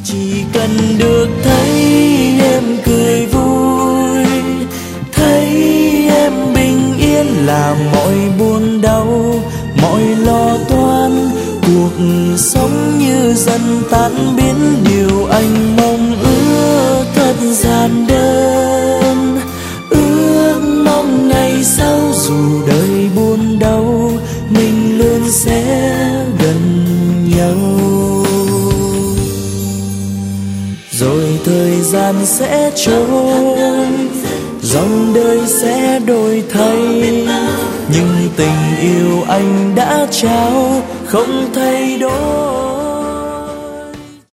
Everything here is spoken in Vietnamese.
Chỉ cần được thấy em cười vui, thấy em bình yên là mọi buồn đau, mọi lo toan cuộc sống như dần tan biến. Điều anh mong ước thật giản đơn, ước mong ngày sau dù đời buồn đau mình luôn sẽ gần nhau. Rồi thời gian sẽ trôi, dòng đời sẽ đổi thay, nhưng tình yêu anh đã trao không thay đổi.